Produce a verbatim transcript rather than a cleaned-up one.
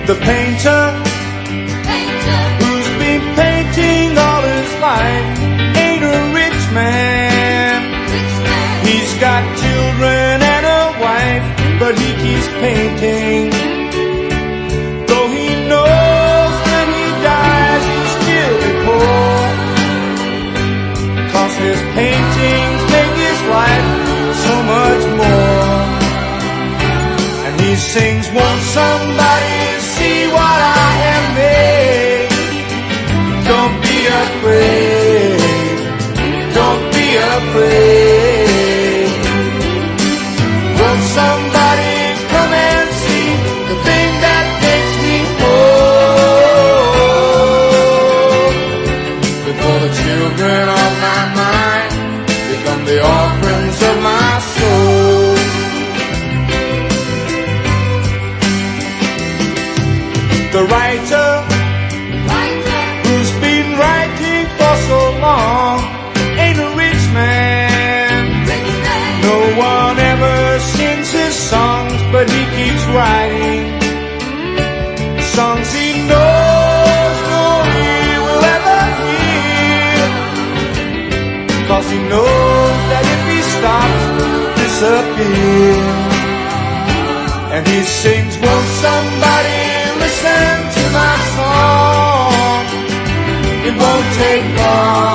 The painter, painter, who's been painting all his life, ain't a rich man. Rich man. He's got children and a wife, but he keeps painting. Though he knows when he dies he'll still be poor, 'cause his paintings make his life so much more. And he sings, won't somebody see what I have made? Don't be afraid, don't be afraid. Won't somebody come and see the thing that makes me whole? Before the children of my mind become the orphans of my soul. The writer, writer, who's been writing for so long, ain't a rich man. Rich man. No one ever sings his songs, but he keeps writing songs he knows no ear will ever hear, 'cause he knows that if he stops, he'll disappear. And he sings, won't somebody listen to my song? It won't take long.